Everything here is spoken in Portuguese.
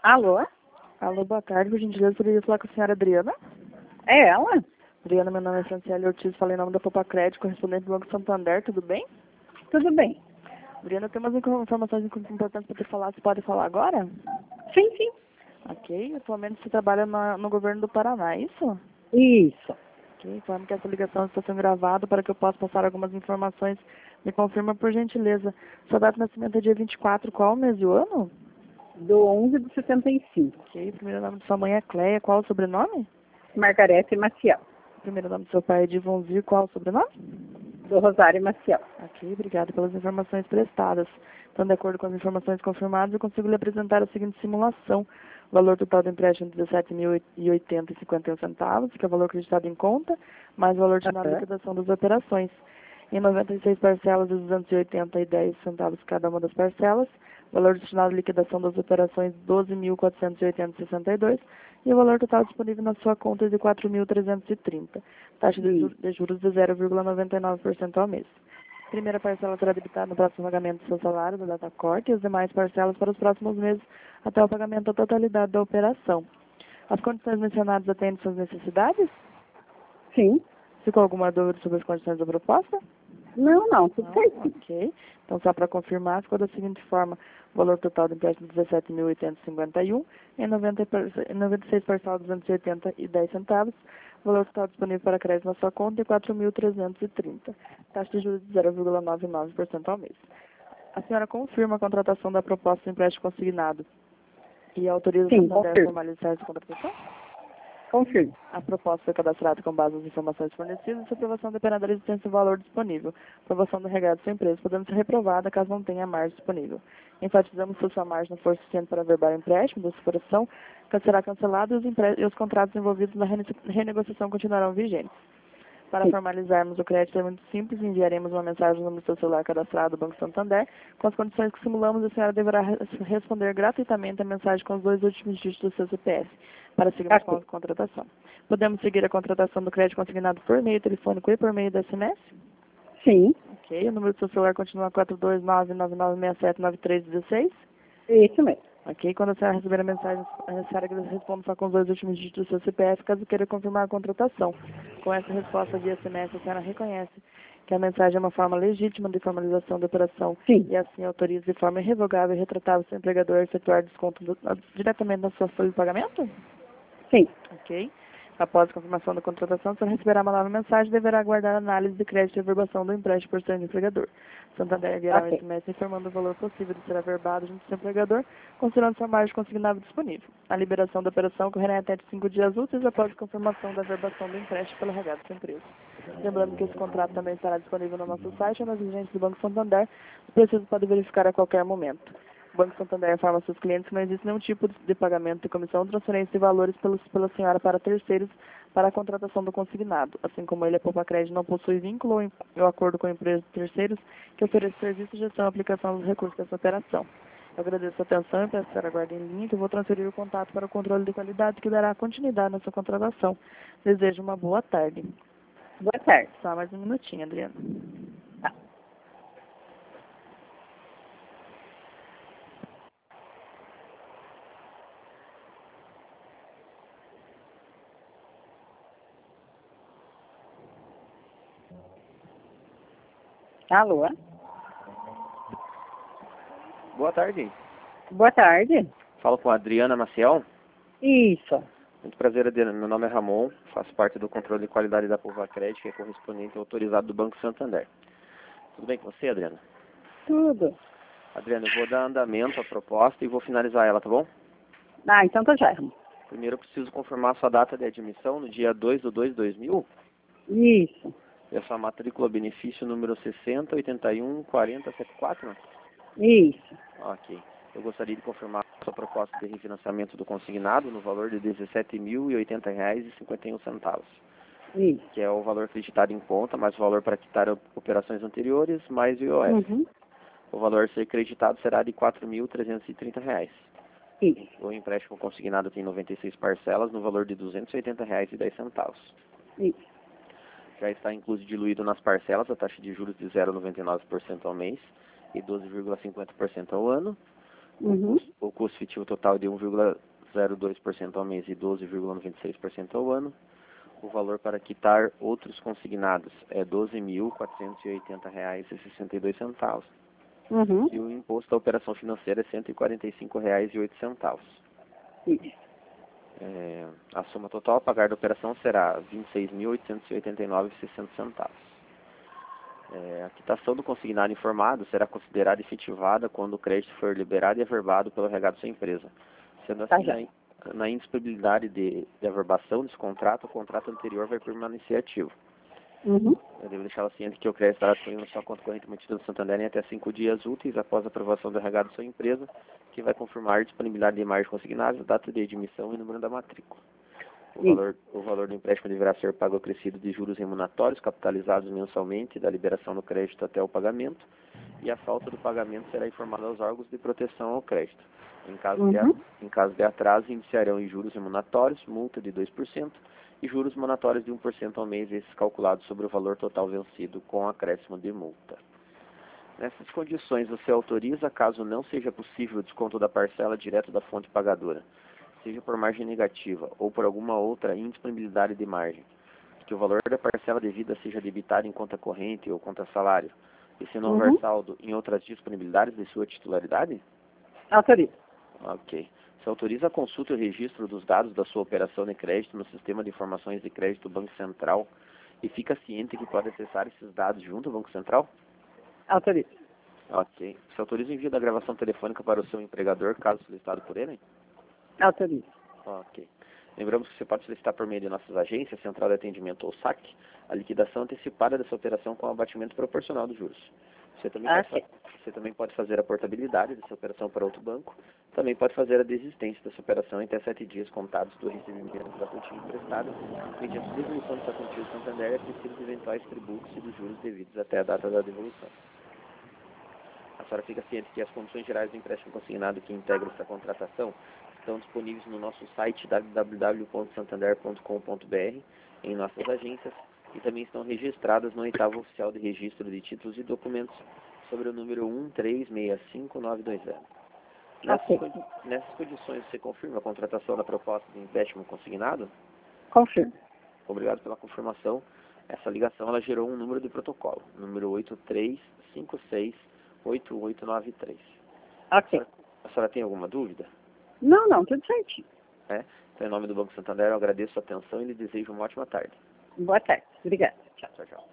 Alô? Alô, boa tarde. Por gentileza, poderia falar com a senhora Adriana? É ela? Adriana, meu nome é Franciele Ortiz, falei em nome da Popa Crédito, correspondente do Banco Santander, tudo bem? Tudo bem. Adriana, tem umas informações importantes para te falar, você pode falar agora? Sim, sim. Ok, atualmente você trabalha no governo do Paraná, é isso? Isso. Ok, informo que essa ligação está sendo gravada para que eu possa passar algumas informações. Me confirma, por gentileza, sua data de nascimento é dia 24, qual o mês e o ano? Do 11 do 75. Ok, o primeiro nome de sua mãe é Cleia, qual o sobrenome? Margarete Maciel. O primeiro nome do seu pai é Divonzir, qual o sobrenome? Do Rosário Maciel. Ok, obrigado pelas informações prestadas. Então, de acordo com as informações confirmadas, eu consigo lhe apresentar a seguinte simulação. O valor total do empréstimo é de R$ 17.080,51, que é o valor acreditado em conta, mais o valor destinado à liquidação das operações. Em 96 parcelas de R$ 280,10 cada uma das parcelas, o valor destinado à liquidação das operações R$ 12.480,62 e o valor total disponível na sua conta é de R$ 4.330. Taxa de juros de 0,99% ao mês. A primeira parcela será debitada no próximo pagamento do seu salário, da data corte, e as demais parcelas para os próximos meses, até o pagamento da totalidade da operação. As condições mencionadas atendem suas necessidades? Sim. Ficou alguma dúvida sobre as condições da proposta? Não, tudo certo. Ok. Então, só para confirmar, ficou da seguinte forma: o valor total do empréstimo de R$ 17.851, em 96 parcelas de R$ 280,10, o valor total disponível para crédito na sua conta é R$ 4.330. Taxa de juros de 0,99% ao mês. A senhora confirma a contratação da proposta de empréstimo consignado e autoriza o Sim, Santander a confirmo. formalizar essa contratação? Confirmo. A proposta foi cadastrada com base nas informações fornecidas e sua aprovação dependerá da existência do valor disponível. Aprovação do regado da sua empresa, podendo ser reprovada caso não tenha margem disponível. Enfatizamos que se sua margem não for suficiente para averbar o empréstimo da exploração, será cancelado e os contratos envolvidos na renegociação continuarão vigentes. Para formalizarmos o crédito é muito simples, enviaremos uma mensagem no número do seu celular cadastrado do Banco Santander. Com as condições que simulamos, a senhora deverá responder gratuitamente a mensagem com os 2 últimos dígitos do seu CPF, para seguirmos com a contratação. Podemos seguir a contratação do crédito consignado por meio telefônico e por meio da SMS? Sim. Ok, o número do seu celular continua 42999679316? Isso mesmo. Ok, quando a senhora receber a mensagem, a senhora responde só com os 2 últimos dígitos do seu CPF, caso queira confirmar a contratação. Com essa resposta via SMS, a senhora reconhece que a mensagem é uma forma legítima de formalização da operação. Sim. E assim autoriza de forma irrevogável e retratável seu empregador a efetuar desconto diretamente na sua folha de pagamento? Sim. Ok. Após a confirmação da contratação, a senhora receberá uma nova mensagem e deverá aguardar a análise de crédito e averbação do empréstimo por seu empregador. Santander enviará um SMS informando o valor possível de ser averbado junto ao seu empregador, considerando sua margem consignada disponível. A liberação da operação ocorrerá em até 5 dias úteis após a confirmação da averbação do empréstimo pelo regado da sua empresa. Lembrando que esse contrato também estará disponível no nosso site ou nas agências do Banco Santander. Os preços podem verificar a qualquer momento. O Banco Santander informa aos seus clientes que não existe nenhum tipo de pagamento de comissão ou transferência de valores pela senhora para terceiros para a contratação do consignado. Assim como ele, a Popa Crédito não possui vínculo ou acordo com empresas de terceiros que ofereçam serviço, gestão e aplicação dos recursos dessa operação. Eu agradeço a atenção e peço que a senhora aguarde em linha que eu vou transferir o contato para o controle de qualidade que dará continuidade na sua contratação. Desejo uma boa tarde. Boa tarde. Só mais um minutinho, Adriana. Alô? Boa tarde. Boa tarde. Falo com a Adriana Maciel. Isso. Muito prazer, Adriana. Meu nome é Ramon, faço parte do controle de qualidade da Popa Crédito, que é correspondente autorizado do Banco Santander. Tudo bem com você, Adriana? Tudo. Adriana, eu vou dar andamento à proposta e vou finalizar ela, tá bom? Ah, então tá já. Primeiro eu preciso confirmar a sua data de admissão no dia 2/2/2000 Isso. e a sua matrícula benefício número 60814074? Isso. Ok. Eu gostaria de confirmar a sua proposta de refinanciamento do consignado no valor de R$ 17.080,51. Isso. Que é o valor acreditado em conta, mais o valor para quitar operações anteriores, mais o IOF. Uhum. O valor a ser creditado será de R$ 4.330. Isso. O empréstimo consignado tem 96 parcelas no valor de R$ 280,10. Isso. Já está incluso diluído nas parcelas a taxa de juros de 0,99% ao mês e 12,50% ao ano. Uhum. O custo efetivo total de 1,02% ao mês e 12,96% ao ano. O valor para quitar outros consignados é R$ 12.480,62. Uhum. E o imposto da operação financeira é R$ 145,08. Isso. A soma total a pagar da operação será R$ 26.889,60. A quitação do consignado informado será considerada efetivada quando o crédito for liberado e averbado pelo regado da sua empresa. Sendo Tá assim, já. na indisponibilidade de averbação desse contrato, o contrato anterior vai permanecer ativo. Uhum. Eu devo deixar ciente que o crédito estará disponível na sua conta corrente mantida no Santander em até 5 dias úteis após a aprovação do regado da sua empresa, que vai confirmar a disponibilidade de imagem consignadas, data de admissão e número da matrícula. O valor do empréstimo deverá ser pago acrescido de juros remuneratórios capitalizados mensalmente da liberação do crédito até o pagamento, e a falta do pagamento será informada aos órgãos de proteção ao crédito. Em caso de atraso, iniciarão em juros remuneratórios, multa de 2% e juros monatórios de 1% ao mês, esses calculados sobre o valor total vencido com acréscimo de multa. Nessas condições, você autoriza, caso não seja possível o desconto da parcela direto da fonte pagadora, seja por margem negativa ou por alguma outra indisponibilidade de margem, que o valor da parcela devida seja debitado em conta corrente ou conta salário, e se não houver saldo em outras disponibilidades de sua titularidade? Autorizo. Ok. Você autoriza a consulta e o registro dos dados da sua operação de crédito no Sistema de Informações de Crédito do Banco Central e fica ciente que pode acessar esses dados junto ao Banco Central? Autorizo. Ok. Você autoriza o envio da gravação telefônica para o seu empregador, caso solicitado por ele? Autorizo. Ok. Lembramos que você pode solicitar por meio de nossas agências, Central de Atendimento ou SAC, a liquidação antecipada dessa operação com abatimento proporcional dos juros. Você também pode fazer a portabilidade dessa operação para outro banco. Também pode fazer a desistência dessa operação em até 7 dias contados do recebimento da quantia emprestada, mediante devolução dessa quantia do Santander e acrescido de eventuais tributos e dos juros devidos até a data da devolução. A senhora fica ciente que as condições gerais do empréstimo consignado que integram essa contratação estão disponíveis no nosso site www.santander.com.br, em nossas agências, e também estão registradas no 8º Oficial de Registro de Títulos e Documentos, sobre o número 1366520. Nessas condições, você confirma a contratação da proposta de empréstimo consignado? Confirmo. Obrigado pela confirmação. Essa ligação ela gerou um número de protocolo, número 83568893. Ok. A senhora tem alguma dúvida? Não, tudo certinho. Então, em nome do Banco Santander, eu agradeço a atenção e lhe desejo uma ótima tarde. Boa tarde. Obrigada. Tchau, tchau.